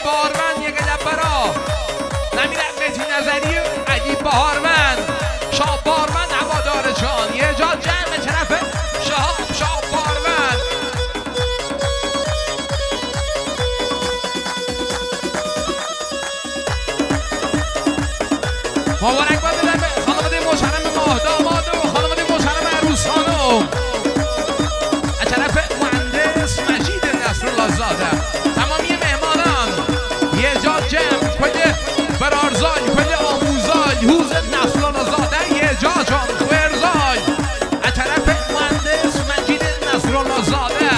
باروند یه گلب برا نمیره مهدی نظری علی باروند شاه باروند هوادار جان یه جا جمع طرف شاه باروند مبارک باد بدن به خانواده محترم ماه داماد و خانواده محترم عروس خانم از طرف مهندس مجید نصرالله زاده تمامی مهمانان یه جا جمع کل برارزای کل آموزای حوز نصرالله زاده یه جا جان خویرزای از طرف مهندس مجید نصرالله زاده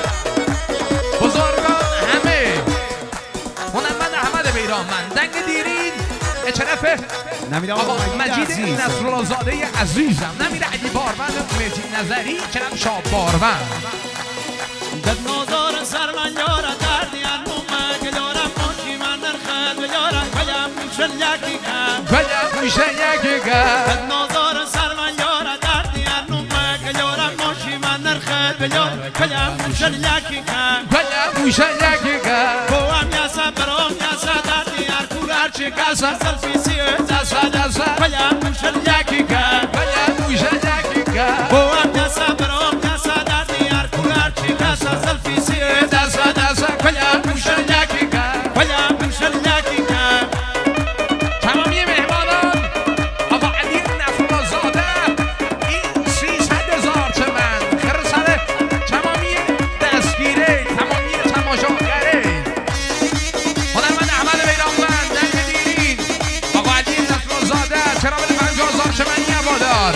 بزرگان همه هنرمند احمد بیرانمند دنگ دیرین از طرف آقا مجید نصرالله زاده عزیزم نمیره علی باروند مهدی نظری چنم شاه باروند دد نازار سر من یاره دردی انومه که یارم ماشی من نرخد و یاره کلم میشن یکی کم کلم میشن یکی کم دد نازار سر من یاره دردی انومه که یارم ماشی من نرخد و یاره کلم میشن یکی کم کلم میشن یکی کم بوام یاسا برام یاسا دردی ارکور هرچی کسا سلفی سیه دسا دسا کلم میشن یکی کم کلم میشن یکی کم بوام یاسا برام یاسا دردی ارکور هرچی کسا سلفی سیه دسا دسا کلم میشن یکی کم کلم میشن یکی کم تمامی مهمانان آقا علی نصرالله زاده این 300,000 تومن خرسر تمامی دستگیره تمامی تماشاگره هنرمند احمد بیرانمند دنگ دیرین آقا علی نصرالله زاده چرا بده 50,000 تومنی هوادار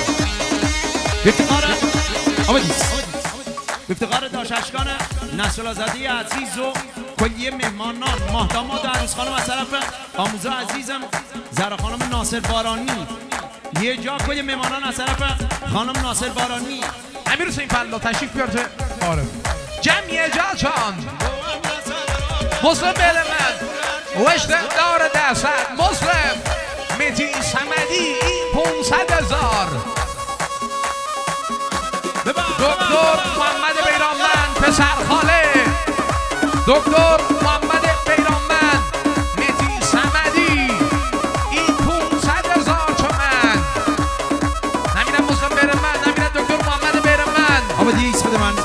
افتقار داشتگان نصرالله زاده عزیز و کلیه مهمانان ماهداماد و عروس خانم از طرف آموزه عزیزم زهرا خانم ناصر بارانی یه جا کلیه مهمانان از طرف خانم ناصر بارانی امیر حسین فلا تشریف بیارته آره جمعیه جا چان مسلم بلمن وشت دار دست مسلم مهدی صمدی این 500,000 دکتر محمد بیرانمند پسر خاله دکتر محمد بیرانمند مهدی صمدی این 500,000 تومن نمیرم مسلم بیرانمند نمیرم دکتر محمد بیرانمند آبا دیگه بده من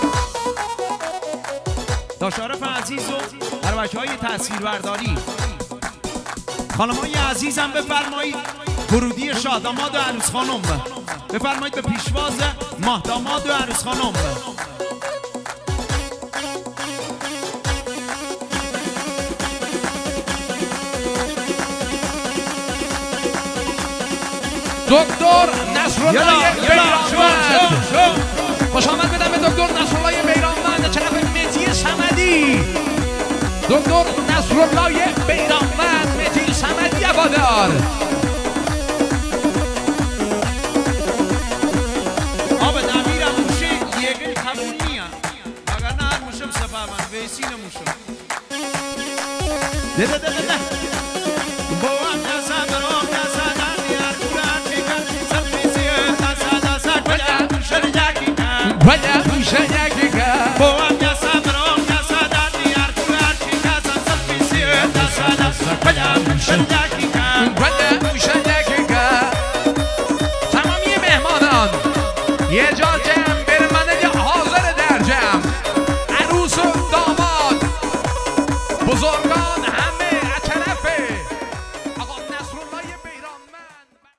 داشارف عزیز و هر بچه‌های تصویربرداری خانمای عزیزم بفرمایید ورودی شاهداماد و عروس خانم بفرمایید به پیشواز ماهداماد و عروس خانم دکتر نصرالله بیرانمند خوش آمد بدم به دکتر نصرالله بیرانمند طرف مهدی صمدی دکتر نصرالله بیرانمند مهدی صمدی هوادار آب نمیرم موشه یگل قبول نیم اگر نه هر موشم سفر من ویسین موشم ده بوام نسا برام نسا دردی ارکور هرچی کن سلفیزیه دسا دسا کلم موشن یکی کن کلم موشن یکی کن بوام نسا برام نسا دردی ارکور هرچی کن سلفیزیه دسا دسا کلم موشن یکی کن کلم موشن یکی کن تمامی مهمانان یه جا جمع برمنه حاضر در جمع عروس و داماد بزرگ